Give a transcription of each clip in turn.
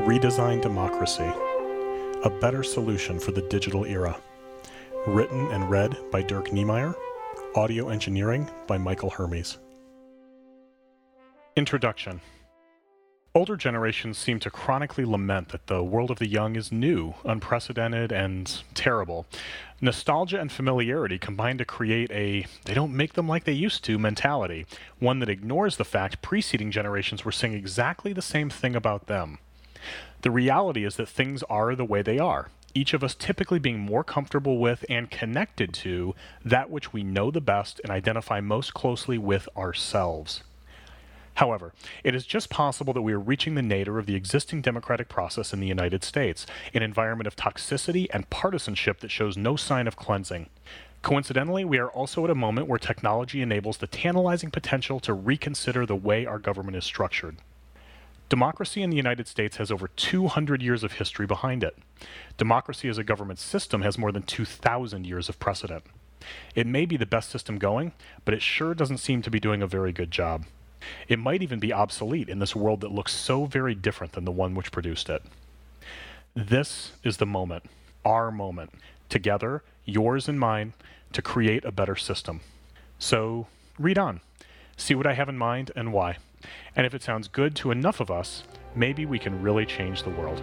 Redesign Democracy, A Better Solution for the Digital Era. Written and read by Dirk Niemeyer. Audio engineering by Michael Hermes. Introduction. Older generations seem to chronically lament that the world of the young is new, unprecedented, and terrible. Nostalgia and familiarity combine to create a "they don't make them like they used to" mentality, one that ignores the fact preceding generations were saying exactly the same thing about them. The reality is that things are the way they are, each of us typically being more comfortable with and connected to that which we know the best and identify most closely with ourselves. However, it is just possible that we are reaching the nadir of the existing democratic process in the United States, an environment of toxicity and partisanship that shows no sign of cleansing. Coincidentally, we are also at a moment where technology enables the tantalizing potential to reconsider the way our government is structured. Democracy in the United States has over 200 years of history behind it. Democracy as a government system has more than 2,000 years of precedent. It may be the best system going, but it sure doesn't seem to be doing a very good job. It might even be obsolete in this world that looks so very different than the one which produced it. This is the moment, our moment, together, yours and mine, to create a better system. So, read on. See what I have in mind and why. And if it sounds good to enough of us, maybe we can really change the world.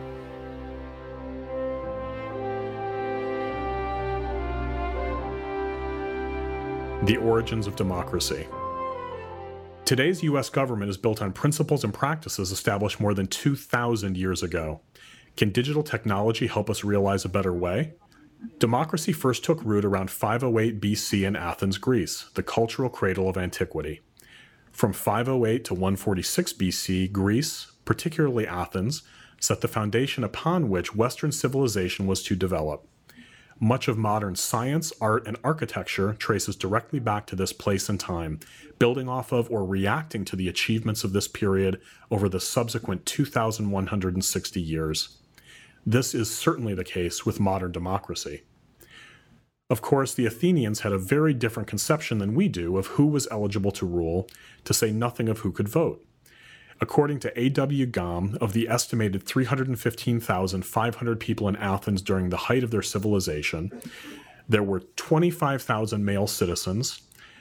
The origins of democracy. Today's U.S. government is built on principles and practices established more than 2,000 years ago. Can digital technology help us realize a better way? Democracy first took root around 508 BC in Athens, Greece, the cultural cradle of antiquity. From 508 to 146 BC, Greece, particularly Athens, set the foundation upon which Western civilization was to develop. Much of modern science, art, and architecture traces directly back to this place and time, building off of or reacting to the achievements of this period over the subsequent 2,160 years. This is certainly the case with modern democracy. Of course, the Athenians had a very different conception than we do of who was eligible to rule, to say nothing of who could vote. According to A.W. Gom, of the estimated 315,500 people in Athens during the height of their civilization, there were 25,000 male citizens,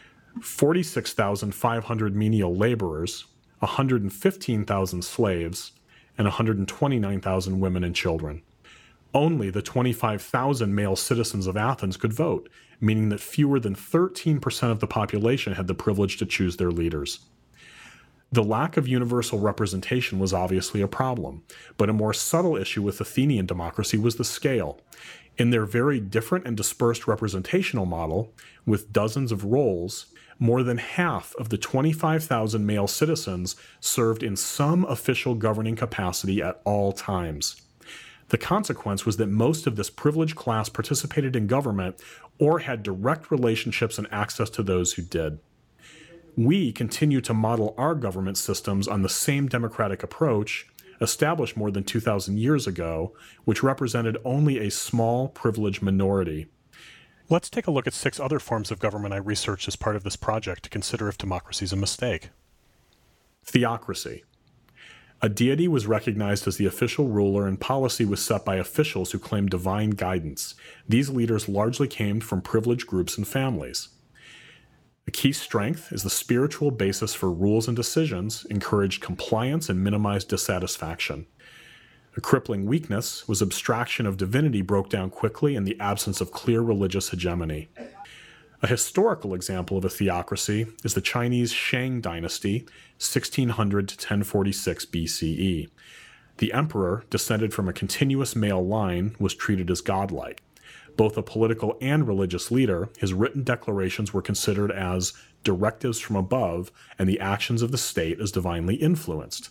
46,500 menial laborers, 115,000 slaves, and 129,000 women and children. Only the 25,000 male citizens of Athens could vote, meaning that fewer than 13% of the population had the privilege to choose their leaders. The lack of universal representation was obviously a problem, but a more subtle issue with Athenian democracy was the scale. In their very different and dispersed representational model, with dozens of roles, more than half of the 25,000 male citizens served in some official governing capacity at all times. The consequence was that most of this privileged class participated in government or had direct relationships and access to those who did. We continue to model our government systems on the same democratic approach established more than 2,000 years ago, which represented only a small, privileged minority. Let's take a look at 6 other forms of government I researched as part of this project to consider if democracy is a mistake. Theocracy. A deity was recognized as the official ruler, and policy was set by officials who claimed divine guidance. These leaders largely came from privileged groups and families. A key strength is the spiritual basis for rules and decisions, encouraged compliance and minimized dissatisfaction. A crippling weakness was abstraction of divinity broke down quickly in the absence of clear religious hegemony. A historical example of a theocracy is the Chinese Shang dynasty, 1600 to 1046 BCE. The emperor, descended from a continuous male line, was treated as godlike. Both a political and religious leader, his written declarations were considered as directives from above, and the actions of the state as divinely influenced.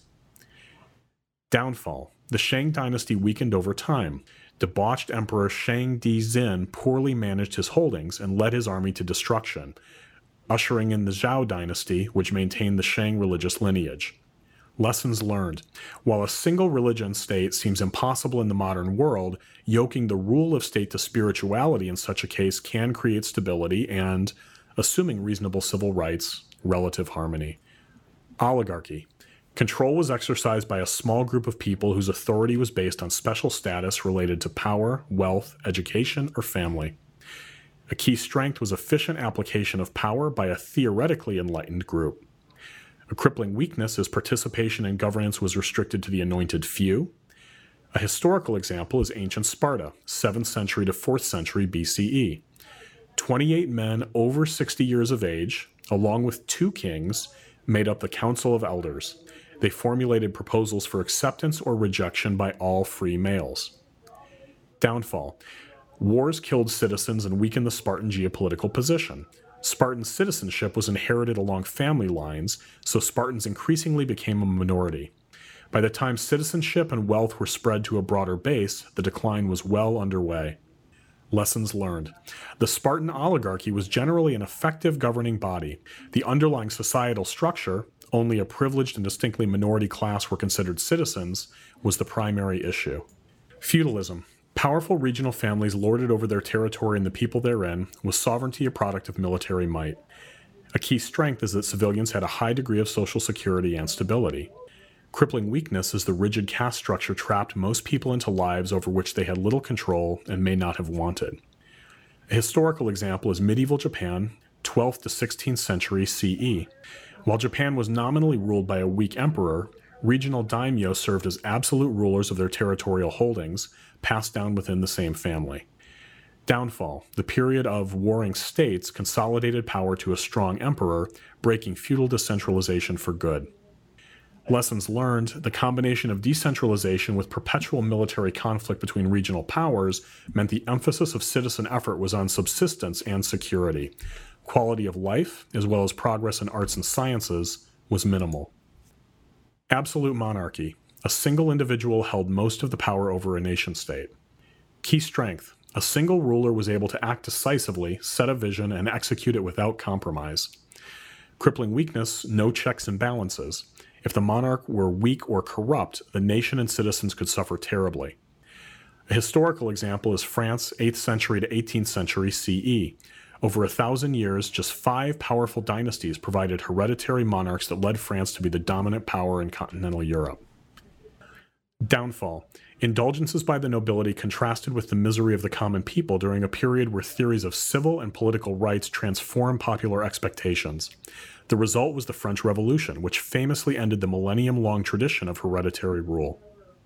Downfall. The Shang dynasty weakened over time. Debauched Emperor Shang Di-Xin poorly managed his holdings and led his army to destruction, ushering in the Zhou dynasty, which maintained the Shang religious lineage. Lessons learned. While a single religion state seems impossible in the modern world, yoking the rule of state to spirituality in such a case can create stability and, assuming reasonable civil rights, relative harmony. Oligarchy. Control was exercised by a small group of people whose authority was based on special status related to power, wealth, education, or family. A key strength was efficient application of power by a theoretically enlightened group. A crippling weakness is participation in governance was restricted to the anointed few. A historical example is ancient Sparta, 7th century to 4th century BCE. 28 men over 60 years of age, along with 2 kings, made up the Council of Elders. They formulated proposals for acceptance or rejection by all free males. Downfall. Wars killed citizens and weakened the Spartan geopolitical position. Spartan citizenship was inherited along family lines, so Spartans increasingly became a minority. By the time citizenship and wealth were spread to a broader base, the decline was well underway. Lessons learned. The Spartan oligarchy was generally an effective governing body. The underlying societal structure, only a privileged and distinctly minority class were considered citizens, was the primary issue. Feudalism. Powerful regional families lorded over their territory and the people therein, with sovereignty a product of military might. A key strength is that civilians had a high degree of social security and stability. Crippling weakness is the rigid caste structure trapped most people into lives over which they had little control and may not have wanted. A historical example is medieval Japan, 12th to 16th century CE. While Japan was nominally ruled by a weak emperor, regional daimyo served as absolute rulers of their territorial holdings, passed down within the same family. Downfall. The period of warring states consolidated power to a strong emperor, breaking feudal decentralization for good. Lessons learned. The combination of decentralization with perpetual military conflict between regional powers meant the emphasis of citizen effort was on subsistence and security. Quality of life, as well as progress in arts and sciences, was minimal. Absolute monarchy. A single individual held most of the power over a nation-state. Key strength. A single ruler was able to act decisively, set a vision, and execute it without compromise. Crippling weakness. No checks and balances. If the monarch were weak or corrupt, the nation and citizens could suffer terribly. A historical example is France, 8th century to 18th century CE. Over 1,000 years, just 5 powerful dynasties provided hereditary monarchs that led France to be the dominant power in continental Europe. Downfall. Indulgences by the nobility contrasted with the misery of the common people during a period where theories of civil and political rights transformed popular expectations. The result was the French Revolution, which famously ended the millennium-long tradition of hereditary rule.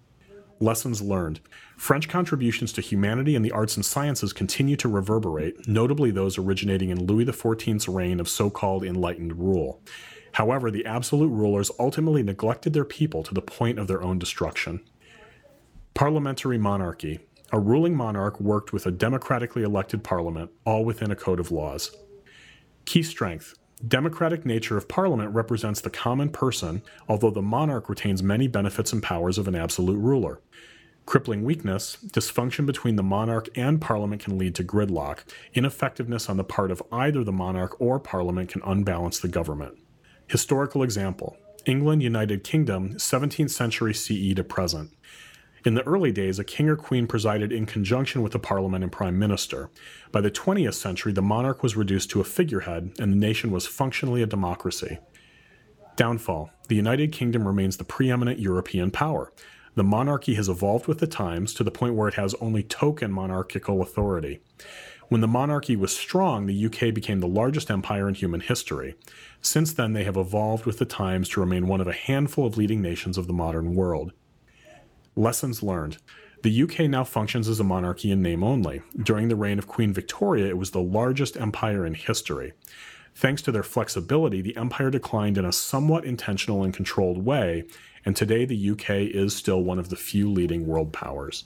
Lessons learned. French contributions to humanity and the arts and sciences continue to reverberate, notably those originating in Louis XIV's reign of so-called enlightened rule. However, the absolute rulers ultimately neglected their people to the point of their own destruction. Parliamentary monarchy. A ruling monarch worked with a democratically elected parliament, all within a code of laws. Key strength. Democratic nature of parliament represents the common person, although the monarch retains many benefits and powers of an absolute ruler. Crippling weakness, dysfunction between the monarch and parliament can lead to gridlock. Ineffectiveness on the part of either the monarch or parliament can unbalance the government. Historical example. England, United Kingdom, 17th century CE to present. In the early days, a king or queen presided in conjunction with the parliament and prime minister. By the 20th century, the monarch was reduced to a figurehead, and the nation was functionally a democracy. Downfall. The United Kingdom remains the preeminent European power. The monarchy has evolved with the times to the point where it has only token monarchical authority. When the monarchy was strong, the UK became the largest empire in human history. Since then, they have evolved with the times to remain one of a handful of leading nations of the modern world. Lessons learned. The UK now functions as a monarchy in name only. During the reign of Queen Victoria, it was the largest empire in history. Thanks to their flexibility, the empire declined in a somewhat intentional and controlled way, and today the UK is still one of the few leading world powers.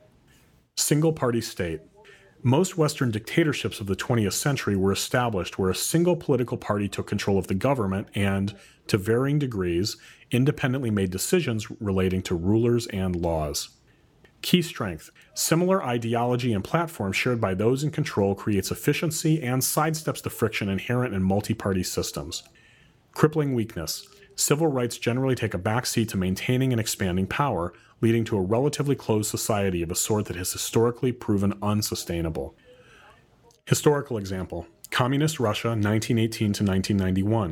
Single-party state. Most Western dictatorships of the 20th century were established where a single political party took control of the government and, to varying degrees, independently made decisions relating to rulers and laws. Key strength. Similar ideology and platform shared by those in control creates efficiency and sidesteps the friction inherent in multi-party systems. Crippling weakness. Civil rights generally take a backseat to maintaining and expanding power, leading to a relatively closed society of a sort that has historically proven unsustainable. Historical example. Communist Russia, 1918 to 1991.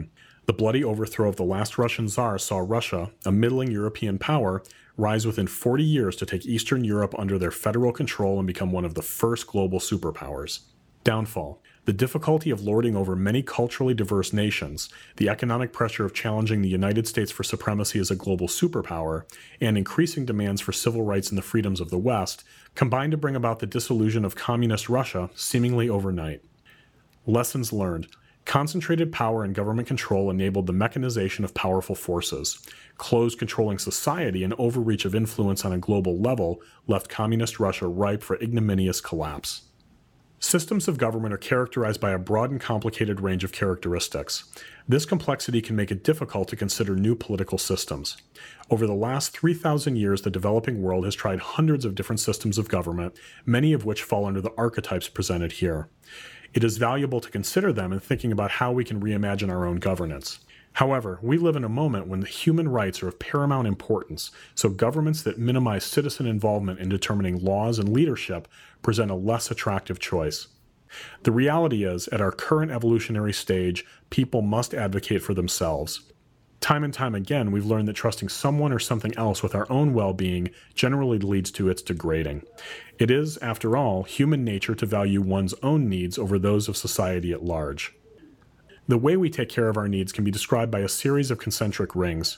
The bloody overthrow of the last Russian Tsar saw Russia, a middling European power, rise within 40 years to take Eastern Europe under their federal control and become one of the first global superpowers. Downfall. The difficulty of lording over many culturally diverse nations, the economic pressure of challenging the United States for supremacy as a global superpower, and increasing demands for civil rights and the freedoms of the West combined to bring about the dissolution of communist Russia seemingly overnight. Lessons learned. Concentrated power and government control enabled the mechanization of powerful forces. Closed controlling society and overreach of influence on a global level left communist Russia ripe for ignominious collapse. Systems of government are characterized by a broad and complicated range of characteristics. This complexity can make it difficult to consider new political systems. Over the last 3,000 years, the developing world has tried hundreds of different systems of government, many of which fall under the archetypes presented here. It is valuable to consider them in thinking about how we can reimagine our own governance. However, we live in a moment when the human rights are of paramount importance, so governments that minimize citizen involvement in determining laws and leadership present a less attractive choice. The reality is, at our current evolutionary stage, people must advocate for themselves. Time and time again, we've learned that trusting someone or something else with our own well-being generally leads to its degrading. It is, after all, human nature to value one's own needs over those of society at large. The way we take care of our needs can be described by a series of concentric rings.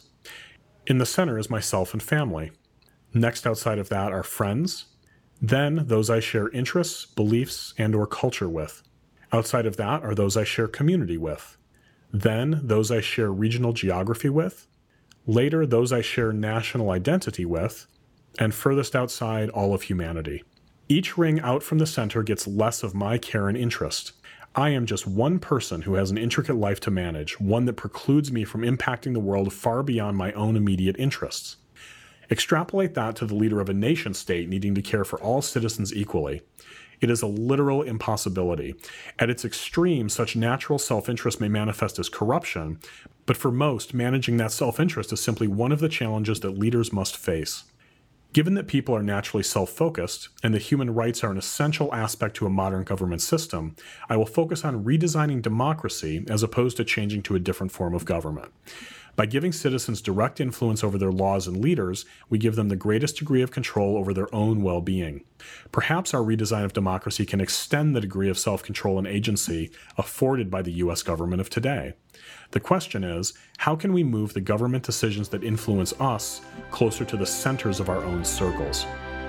In the center is myself and family. Next outside of that are friends. Then those I share interests, beliefs, and/or culture with. Outside of that are those I share community with. Then those I share regional geography with. Later, those I share national identity with. And furthest outside, all of humanity. Each ring out from the center gets less of my care and interest. I am just one person who has an intricate life to manage, one that precludes me from impacting the world far beyond my own immediate interests. Extrapolate that to the leader of a nation-state needing to care for all citizens equally. It is a literal impossibility. At its extreme, such natural self-interest may manifest as corruption, but for most, managing that self-interest is simply one of the challenges that leaders must face. Given that people are naturally self-focused, and that human rights are an essential aspect to a modern government system, I will focus on redesigning democracy as opposed to changing to a different form of government. By giving citizens direct influence over their laws and leaders, we give them the greatest degree of control over their own well-being. Perhaps our redesign of democracy can extend the degree of self-control and agency afforded by the U.S. government of today. The question is, how can we move the government decisions that influence us closer to the centers of our own circles?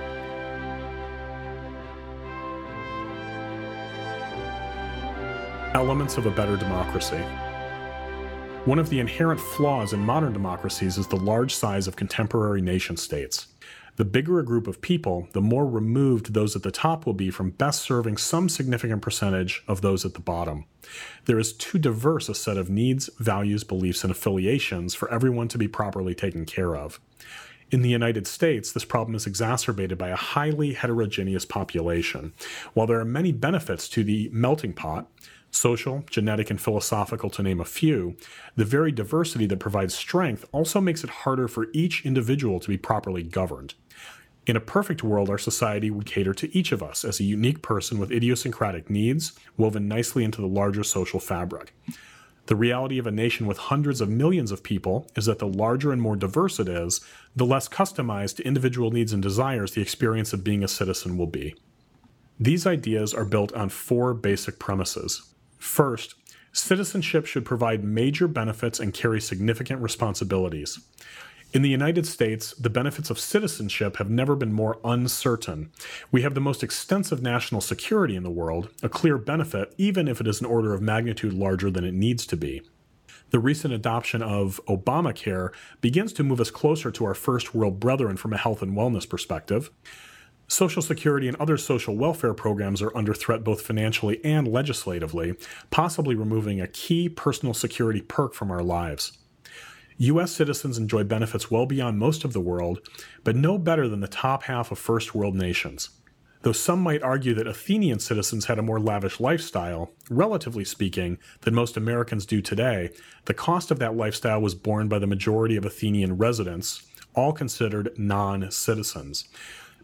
Elements of a better democracy. One of the inherent flaws in modern democracies is the large size of contemporary nation-states. The bigger a group of people, the more removed those at the top will be from best serving some significant percentage of those at the bottom. There is too diverse a set of needs, values, beliefs, and affiliations for everyone to be properly taken care of. In the United States, this problem is exacerbated by a highly heterogeneous population. While there are many benefits to the melting pot, social, genetic, and philosophical to name a few, the very diversity that provides strength also makes it harder for each individual to be properly governed. In a perfect world, our society would cater to each of us as a unique person with idiosyncratic needs woven nicely into the larger social fabric. The reality of a nation with hundreds of millions of people is that the larger and more diverse it is, the less customized to individual needs and desires the experience of being a citizen will be. These ideas are built on four basic premises. First, citizenship should provide major benefits and carry significant responsibilities. In the United States, the benefits of citizenship have never been more uncertain. We have the most extensive national security in the world, a clear benefit even if it is an order of magnitude larger than it needs to be. The recent adoption of Obamacare begins to move us closer to our first world brethren from a health and wellness perspective. Social Security and other social welfare programs are under threat both financially and legislatively, possibly removing a key personal security perk from our lives. U.S. citizens enjoy benefits well beyond most of the world, but no better than the top half of first world nations. Though some might argue that Athenian citizens had a more lavish lifestyle, relatively speaking, than most Americans do today, the cost of that lifestyle was borne by the majority of Athenian residents, all considered non-citizens.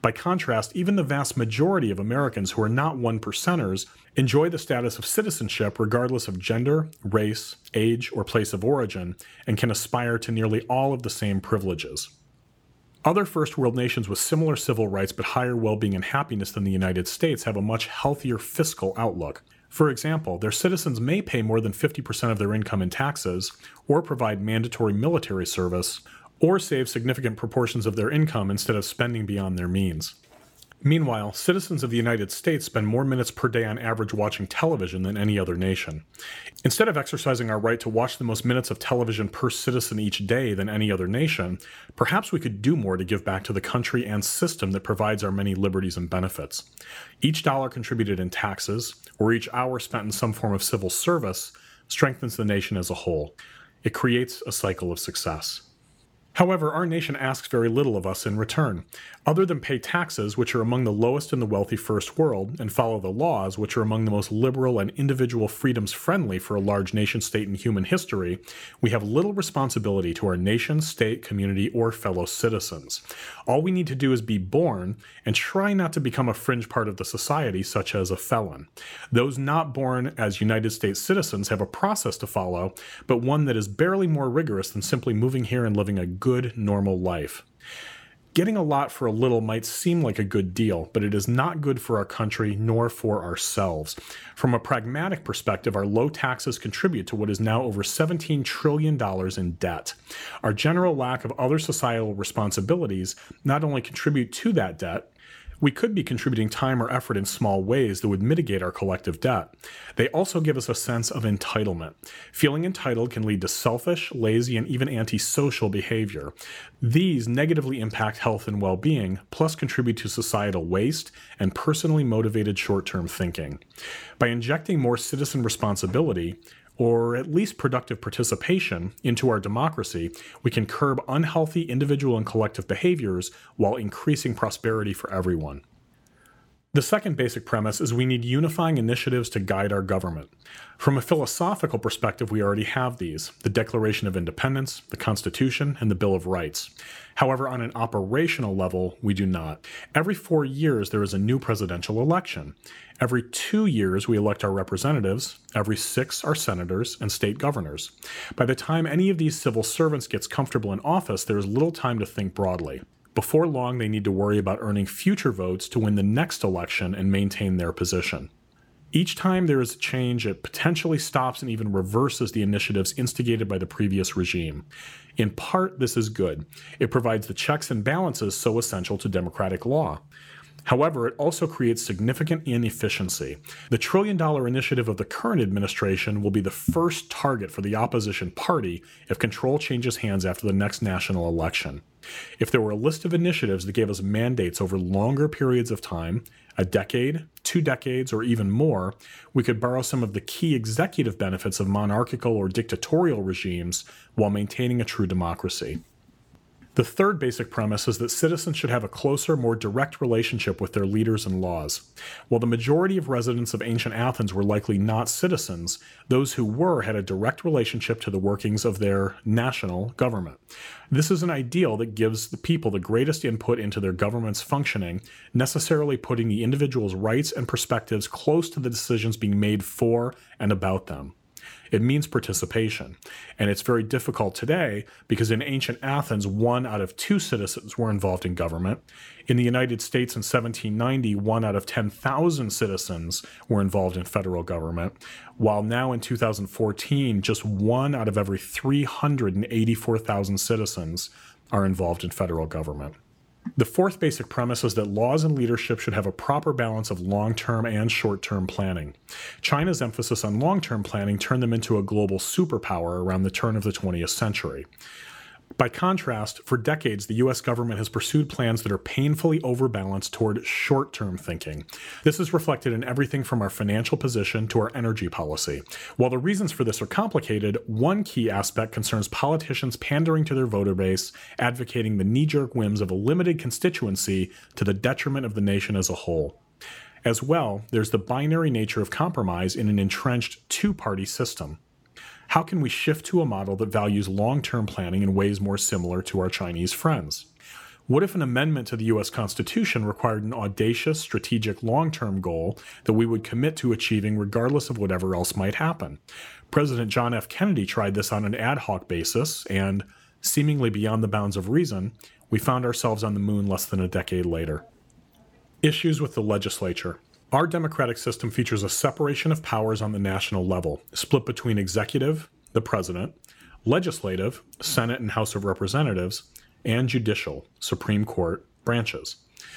By contrast, even the vast majority of Americans who are not one percenters enjoy the status of citizenship regardless of gender, race, age, or place of origin, and can aspire to nearly all of the same privileges. Other first world nations with similar civil rights but higher well-being and happiness than the United States have a much healthier fiscal outlook. For example, their citizens may pay more than 50% of their income in taxes, or provide mandatory military service, or save significant proportions of their income instead of spending beyond their means. Meanwhile, citizens of the United States spend more minutes per day on average watching television than any other nation. Instead of exercising our right to watch the most minutes of television per citizen each day than any other nation, perhaps we could do more to give back to the country and system that provides our many liberties and benefits. Each dollar contributed in taxes, or each hour spent in some form of civil service, strengthens the nation as a whole. It creates a cycle of success. However, our nation asks very little of us in return, other than pay taxes, which are among the lowest in the wealthy first world, and follow the laws, which are among the most liberal and individual freedoms friendly for a large nation-state in human history. We have little responsibility to our nation, state, community, or fellow citizens. All we need to do is be born and try not to become a fringe part of the society, such as a felon. Those not born as United States citizens have a process to follow, but one that is barely more rigorous than simply moving here and living a good, normal life. Getting a lot for a little might seem like a good deal, but it is not good for our country nor for ourselves. From a pragmatic perspective, our low taxes contribute to what is now over $17 trillion in debt. Our general lack of other societal responsibilities not only contribute to that debt, we could be contributing time or effort in small ways that would mitigate our collective debt. They also give us a sense of entitlement. Feeling entitled can lead to selfish, lazy, and even antisocial behavior. These negatively impact health and well-being, plus contribute to societal waste and personally motivated short-term thinking. By injecting more citizen responsibility, or at least productive participation, into our democracy, we can curb unhealthy individual and collective behaviors while increasing prosperity for everyone. The second basic premise is we need unifying initiatives to guide our government. From a philosophical perspective, we already have these: the Declaration of Independence, the Constitution, and the Bill of Rights. However, on an operational level, we do not. Every 4 years, there is a new presidential election. Every 2 years, we elect our representatives. Every 6, our senators and state governors. By the time any of these civil servants gets comfortable in office, there is little time to think broadly. Before long, they need to worry about earning future votes to win the next election and maintain their position. Each time there is a change, it potentially stops and even reverses the initiatives instigated by the previous regime. In part, this is good. It provides the checks and balances so essential to democratic law. However, it also creates significant inefficiency. The trillion-dollar initiative of the current administration will be the first target for the opposition party if control changes hands after the next national election. If there were a list of initiatives that gave us mandates over longer periods of time, a decade, 2 decades, or even more, we could borrow some of the key executive benefits of monarchical or dictatorial regimes while maintaining a true democracy. The third basic premise is that citizens should have a closer, more direct relationship with their leaders and laws. While the majority of residents of ancient Athens were likely not citizens, those who were had a direct relationship to the workings of their national government. This is an ideal that gives the people the greatest input into their government's functioning, necessarily putting the individual's rights and perspectives close to the decisions being made for and about them. It means participation, and it's very difficult today because in ancient Athens, 1 out of 2 citizens were involved in government. In the United States in 1790, 1 out of 10,000 citizens were involved in federal government, while now in 2014, just 1 out of every 384,000 citizens are involved in federal government. The fourth basic premise is that laws and leadership should have a proper balance of long-term and short-term planning. China's emphasis on long-term planning turned them into a global superpower around the turn of the 20th century. By contrast, for decades, the U.S. government has pursued plans that are painfully overbalanced toward short-term thinking. This is reflected in everything from our financial position to our energy policy. While the reasons for this are complicated, one key aspect concerns politicians pandering to their voter base, advocating the knee-jerk whims of a limited constituency to the detriment of the nation as a whole. As well, there's the binary nature of compromise in an entrenched two-party system. How can we shift to a model that values long-term planning in ways more similar to our Chinese friends? What if an amendment to the U.S. Constitution required an audacious, strategic, long-term goal that we would commit to achieving regardless of whatever else might happen? President John F. Kennedy tried this on an ad hoc basis, and, seemingly beyond the bounds of reason, we found ourselves on the moon less than a decade later. Issues with the legislature. Our democratic system features a separation of powers on the national level, split between executive, the president, legislative, Senate and House of Representatives, and judicial, Supreme Court, branches.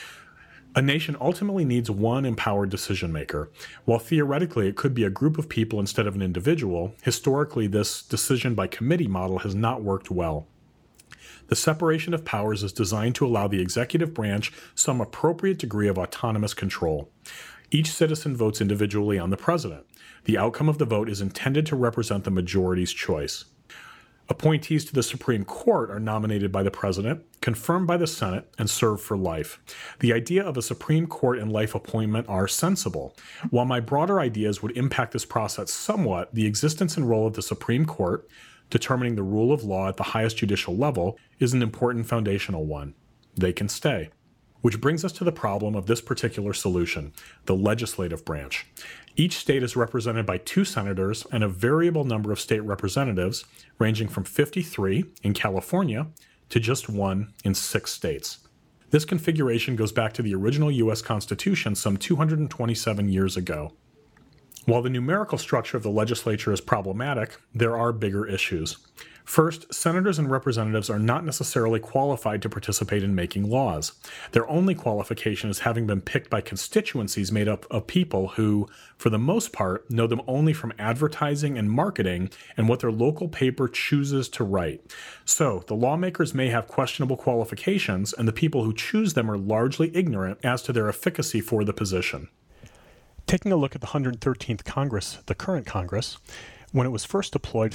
A nation ultimately needs one empowered decision maker. While theoretically it could be a group of people instead of an individual, historically this decision by committee model has not worked well. The separation of powers is designed to allow the executive branch some appropriate degree of autonomous control. Each citizen votes individually on the president. The outcome of the vote is intended to represent the majority's choice. Appointees to the Supreme Court are nominated by the president, confirmed by the Senate, and serve for life. The idea of a Supreme Court and life appointment are sensible. While my broader ideas would impact this process somewhat, the existence and role of the Supreme Court, determining the rule of law at the highest judicial level, is an important foundational one. They can stay. Which brings us to the problem of this particular solution, the legislative branch. Each state is represented by 2 senators and a variable number of state representatives, ranging from 53 in California to just 1 in 6 states. This configuration goes back to the original U.S. Constitution some 227 years ago. While the numerical structure of the legislature is problematic, there are bigger issues. First, senators and representatives are not necessarily qualified to participate in making laws. Their only qualification is having been picked by constituencies made up of people who, for the most part, know them only from advertising and marketing and what their local paper chooses to write. So, the lawmakers may have questionable qualifications, and the people who choose them are largely ignorant as to their efficacy for the position. Taking a look at the 113th Congress, the current Congress, when it was first deployed,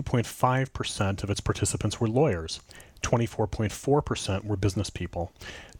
32.5% of its participants were lawyers, 24.4% were business people,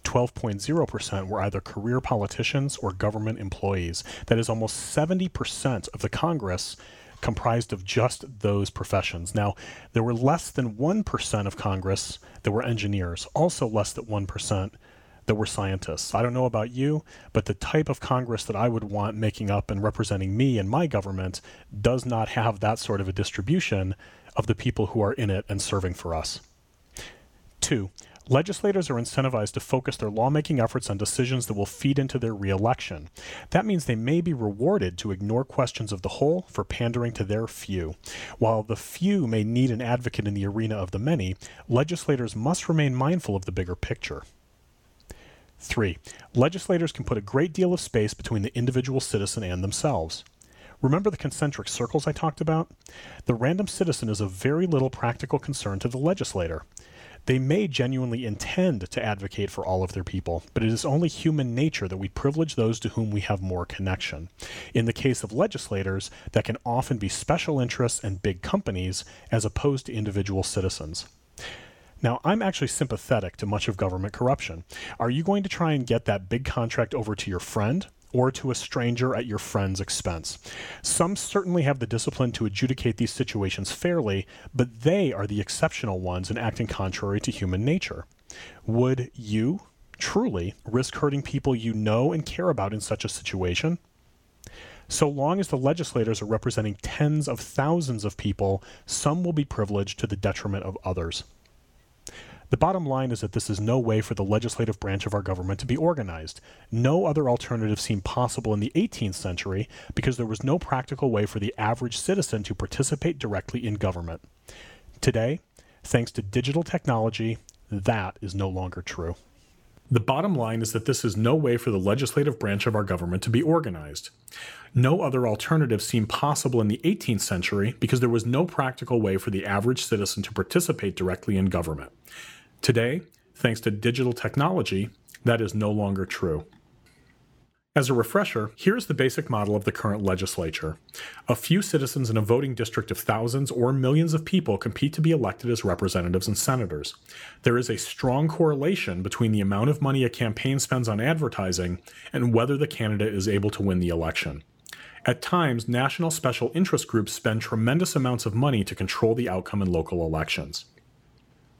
12.0% were either career politicians or government employees. That is almost 70% of the Congress comprised of just those professions. Now, there were less than 1% of Congress that were engineers, also less than 1% that were scientists. I don't know about you, but the type of Congress that I would want making up and representing me and my government does not have that sort of a distribution of the people who are in it and serving for us. 2. Legislators are incentivized to focus their lawmaking efforts on decisions that will feed into their re-election. That means they may be rewarded to ignore questions of the whole for pandering to their few. While the few may need an advocate in the arena of the many, legislators must remain mindful of the bigger picture. 3. Legislators can put a great deal of space between the individual citizen and themselves. Remember the concentric circles I talked about? The random citizen is of very little practical concern to the legislator. They may genuinely intend to advocate for all of their people, but it is only human nature that we privilege those to whom we have more connection. In the case of legislators, that can often be special interests and big companies as opposed to individual citizens. Now, I'm actually sympathetic to much of government corruption. Are you going to try and get that big contract over to your friend or to a stranger at your friend's expense? Some certainly have the discipline to adjudicate these situations fairly, but they are the exceptional ones in acting contrary to human nature. Would you truly risk hurting people you know and care about in such a situation? So long as the legislators are representing tens of thousands of people, some will be privileged to the detriment of others. The bottom line is that this is no way for the legislative branch of our government to be organized. No other alternative seemed possible in the 18th century because there was no practical way for the average citizen to participate directly in government. Today, thanks to digital technology, that is no longer true. The bottom line is that this is no way for the legislative branch of our government to be organized. No other alternative seemed possible in the 18th century because there was no practical way for the average citizen to participate directly in government. Today, thanks to digital technology, that is no longer true. As a refresher, here's the basic model of the current legislature. A few citizens in a voting district of thousands or millions of people compete to be elected as representatives and senators. There is a strong correlation between the amount of money a campaign spends on advertising and whether the candidate is able to win the election. At times, national special interest groups spend tremendous amounts of money to control the outcome in local elections.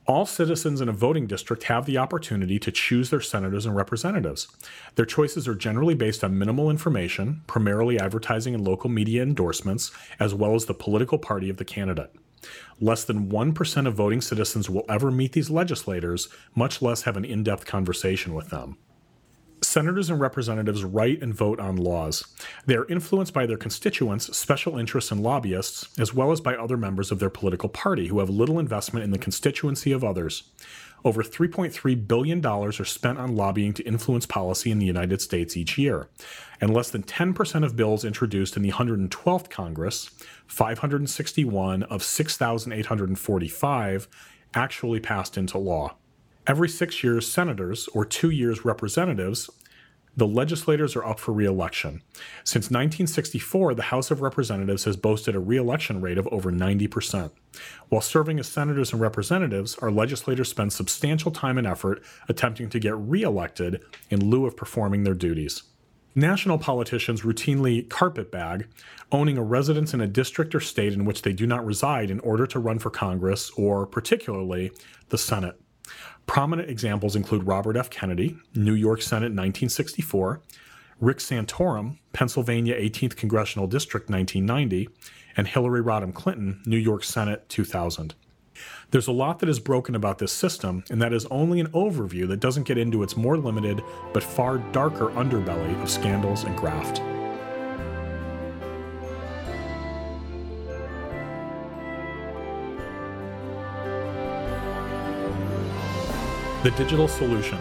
All citizens in a voting district have the opportunity to choose their senators and representatives. Their choices are generally based on minimal information, primarily advertising and local media endorsements, as well as the political party of the candidate. Less than 1% of voting citizens will ever meet these legislators, much less have an in-depth conversation with them. Senators and representatives write and vote on laws. They are influenced by their constituents, special interests, and lobbyists, as well as by other members of their political party who have little investment in the constituency of others. Over $3.3 billion are spent on lobbying to influence policy in the United States each year, and less than 10% of bills introduced in the 112th Congress, 561 of 6,845, actually passed into law. Every 6 years, senators, or 2 years, representatives, the legislators are up for re-election. Since 1964, the House of Representatives has boasted a re-election rate of over 90%. While serving as senators and representatives, our legislators spend substantial time and effort attempting to get re-elected in lieu of performing their duties. National politicians routinely carpetbag, owning a residence in a district or state in which they do not reside in order to run for Congress or, particularly, the Senate. Prominent examples include Robert F. Kennedy, New York Senate 1964, Rick Santorum, Pennsylvania 18th Congressional District 1990, and Hillary Rodham Clinton, New York Senate 2000. There's a lot that is broken about this system, and that is only an overview that doesn't get into its more limited but far darker underbelly of scandals and graft. The digital solution.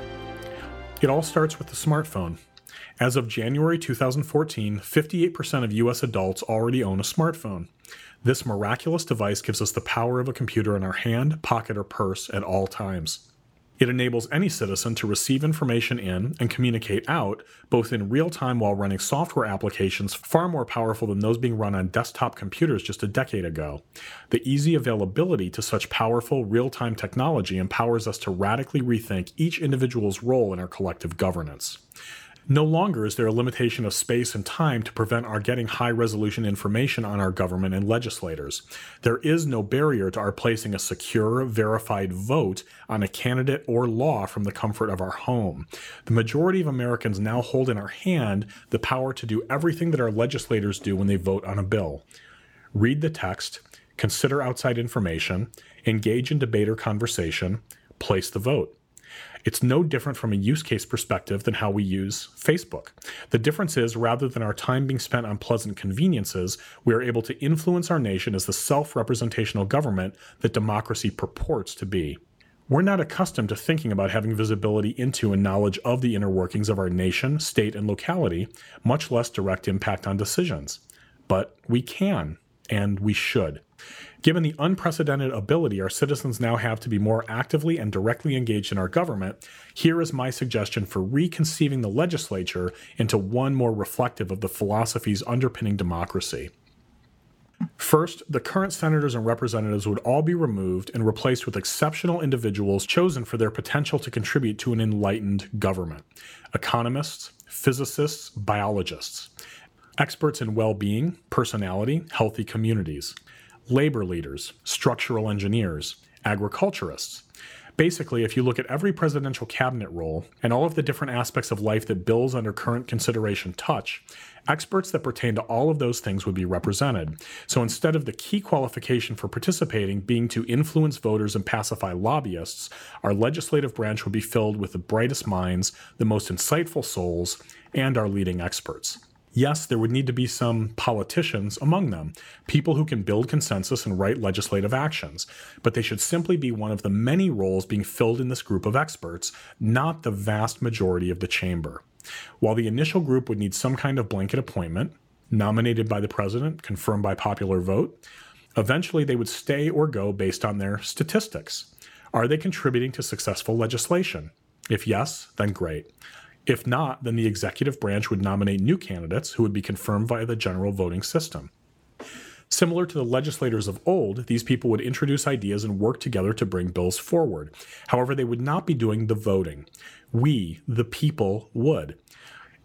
It all starts with the smartphone. As of January 2014, 58% of U.S. adults already own a smartphone. This miraculous device gives us the power of a computer in our hand, pocket, or purse at all times. It enables any citizen to receive information in and communicate out, both in real time while running software applications far more powerful than those being run on desktop computers just a decade ago. The easy availability to such powerful real-time technology empowers us to radically rethink each individual's role in our collective governance. No longer is there a limitation of space and time to prevent our getting high-resolution information on our government and legislators. There is no barrier to our placing a secure, verified vote on a candidate or law from the comfort of our home. The majority of Americans now hold in our hand the power to do everything that our legislators do when they vote on a bill. Read the text, consider outside information, engage in debate or conversation, place the vote. It's no different from a use case perspective than how we use Facebook. The difference is, rather than our time being spent on pleasant conveniences, we are able to influence our nation as the self-representational government that democracy purports to be. We're not accustomed to thinking about having visibility into and knowledge of the inner workings of our nation, state, and locality, much less direct impact on decisions. But we can, and we should. Given the unprecedented ability our citizens now have to be more actively and directly engaged in our government, here is my suggestion for reconceiving the legislature into one more reflective of the philosophies underpinning democracy. First, the current senators and representatives would all be removed and replaced with exceptional individuals chosen for their potential to contribute to an enlightened government. Economists, physicists, biologists, experts in well-being, personality, healthy communities, labor leaders, structural engineers, agriculturists. Basically, if you look at every presidential cabinet role and all of the different aspects of life that bills under current consideration touch, experts that pertain to all of those things would be represented. So instead of the key qualification for participating being to influence voters and pacify lobbyists, our legislative branch would be filled with the brightest minds, the most insightful souls, and our leading experts. Yes, there would need to be some politicians among them, people who can build consensus and write legislative actions, but they should simply be one of the many roles being filled in this group of experts, not the vast majority of the chamber. While the initial group would need some kind of blanket appointment, nominated by the president, confirmed by popular vote, eventually they would stay or go based on their statistics. Are they contributing to successful legislation? If yes, then great. If not, then the executive branch would nominate new candidates who would be confirmed via the general voting system. Similar to the legislators of old, these people would introduce ideas and work together to bring bills forward. However, they would not be doing the voting. We, the people, would.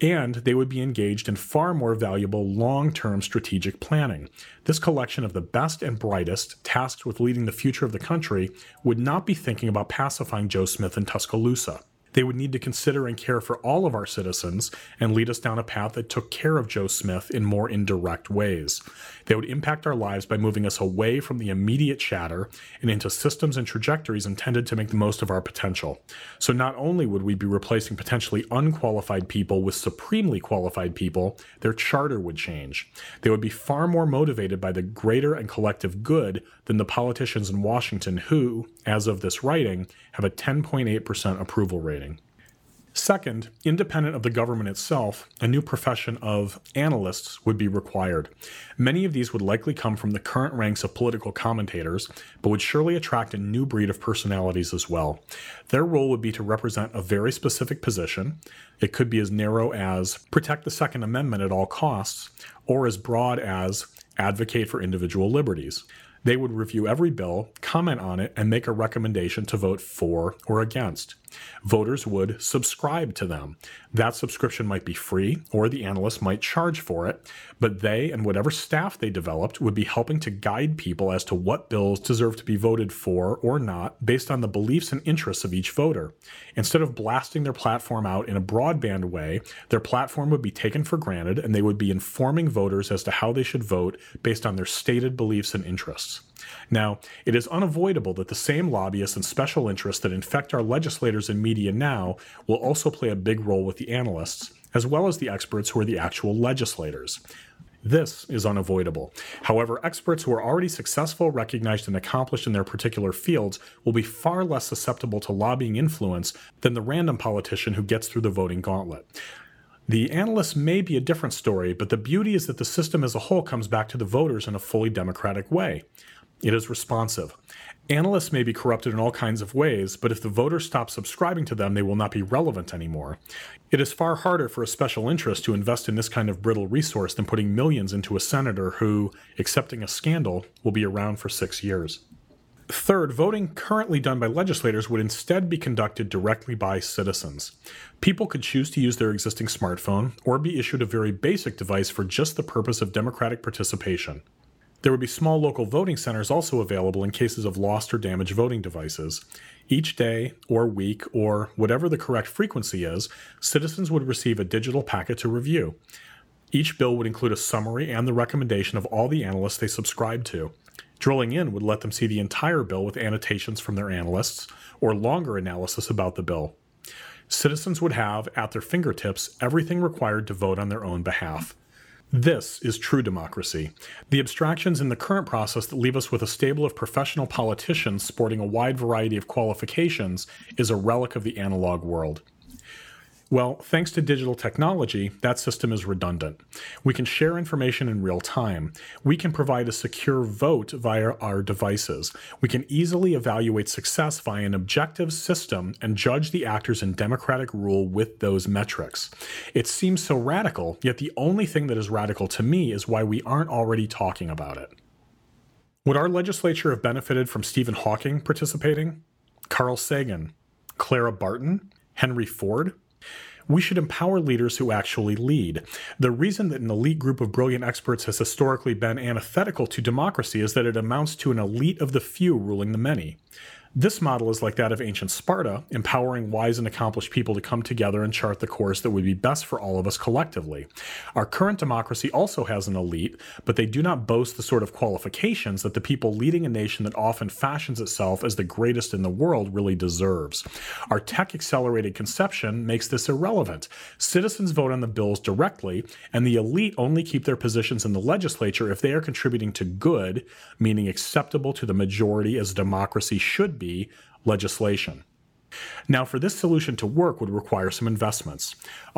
And they would be engaged in far more valuable long-term strategic planning. This collection of the best and brightest, tasked with leading the future of the country, would not be thinking about pacifying Joe Smith in Tuscaloosa. They would need to consider and care for all of our citizens and lead us down a path that took care of Joe Smith in more indirect ways. They would impact our lives by moving us away from the immediate chatter and into systems and trajectories intended to make the most of our potential. So not only would we be replacing potentially unqualified people with supremely qualified people, their charter would change. They would be far more motivated by the greater and collective good than the politicians in Washington who, as of this writing, have a 10.8% approval rating. Second, independent of the government itself, a new profession of analysts would be required. Many of these would likely come from the current ranks of political commentators, but would surely attract a new breed of personalities as well. Their role would be to represent a very specific position. It could be as narrow as protect the Second Amendment at all costs, or as broad as advocate for individual liberties. They would review every bill, comment on it, and make a recommendation to vote for or against. Voters would subscribe to them. That subscription might be free, or the analyst might charge for it, but they and whatever staff they developed would be helping to guide people as to what bills deserve to be voted for or not based on the beliefs and interests of each voter. Instead of blasting their platform out in a broadband way, their platform would be taken for granted and they would be informing voters as to how they should vote based on their stated beliefs and interests. Now, it is unavoidable that the same lobbyists and special interests that infect our legislators and media now will also play a big role with the analysts, as well as the experts who are the actual legislators. This is unavoidable. However, experts who are already successful, recognized, and accomplished in their particular fields will be far less susceptible to lobbying influence than the random politician who gets through the voting gauntlet. The analysts may be a different story, but the beauty is that the system as a whole comes back to the voters in a fully democratic way. It is responsive. Analysts may be corrupted in all kinds of ways, but if the voters stop subscribing to them, they will not be relevant anymore. It is far harder for a special interest to invest in this kind of brittle resource than putting millions into a senator who, accepting a scandal, will be around for 6 years. Third, voting currently done by legislators would instead be conducted directly by citizens. People could choose to use their existing smartphone or be issued a very basic device for just the purpose of democratic participation. There would be small local voting centers also available in cases of lost or damaged voting devices. Each day or week or whatever the correct frequency is, citizens would receive a digital packet to review. Each bill would include a summary and the recommendation of all the analysts they subscribe to. Drilling in would let them see the entire bill with annotations from their analysts or longer analysis about the bill. Citizens would have, at their fingertips, everything required to vote on their own behalf. This is true democracy. The abstractions in the current process that leave us with a stable of professional politicians sporting a wide variety of qualifications is a relic of the analog world. Well, thanks to digital technology, that system is redundant. We can share information in real time. We can provide a secure vote via our devices. We can easily evaluate success via an objective system and judge the actors in democratic rule with those metrics. It seems so radical, yet the only thing that is radical to me is why we aren't already talking about it. Would our legislature have benefited from Stephen Hawking participating? Carl Sagan? Clara Barton? Henry Ford? We should empower leaders who actually lead. The reason that an elite group of brilliant experts has historically been antithetical to democracy is that it amounts to an elite of the few ruling the many. This model is like that of ancient Sparta, empowering wise and accomplished people to come together and chart the course that would be best for all of us collectively. Our current democracy also has an elite, but they do not boast the sort of qualifications that the people leading a nation that often fashions itself as the greatest in the world really deserves. Our tech-accelerated conception makes this irrelevant. Citizens vote on the bills directly, and the elite only keep their positions in the legislature if they are contributing to good, meaning acceptable to the majority as democracy should be, legislation. Now, for this solution to work would require some investments.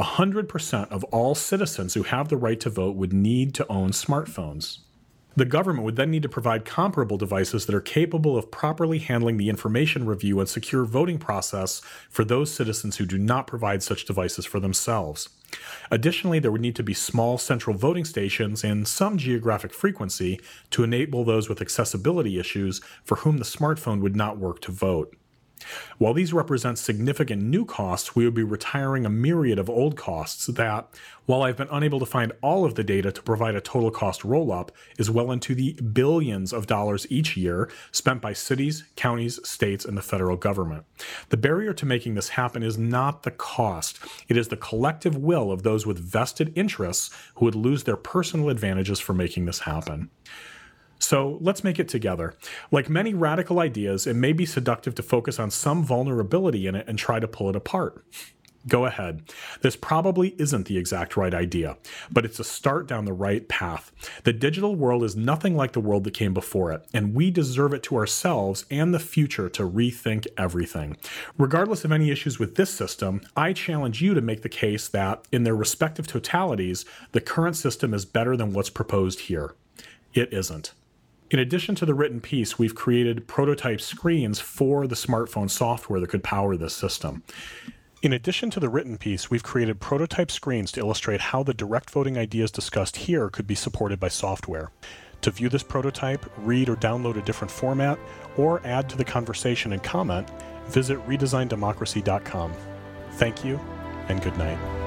100% of all citizens who have the right to vote would need to own smartphones. The government would then need to provide comparable devices that are capable of properly handling the information review and secure voting process for those citizens who do not provide such devices for themselves. Additionally, there would need to be small central voting stations in some geographic frequency to enable those with accessibility issues for whom the smartphone would not work to vote. While these represent significant new costs, we would be retiring a myriad of old costs that, while I've been unable to find all of the data to provide a total cost roll-up, is well into the billions of dollars each year spent by cities, counties, states, and the federal government. The barrier to making this happen is not the cost. It is the collective will of those with vested interests who would lose their personal advantages for making this happen. So let's make it together. Like many radical ideas, it may be seductive to focus on some vulnerability in it and try to pull it apart. Go ahead. This probably isn't the exact right idea, but it's a start down the right path. The digital world is nothing like the world that came before it, and we deserve it to ourselves and the future to rethink everything. Regardless of any issues with this system, I challenge you to make the case that, in their respective totalities, the current system is better than what's proposed here. It isn't. In addition to the written piece, we've created prototype screens for the smartphone software that could power this system. In addition to the written piece, we've created prototype screens to illustrate how the direct voting ideas discussed here could be supported by software. To view this prototype, read or download a different format, or add to the conversation and comment, visit redesigndemocracy.com. Thank you, and good night.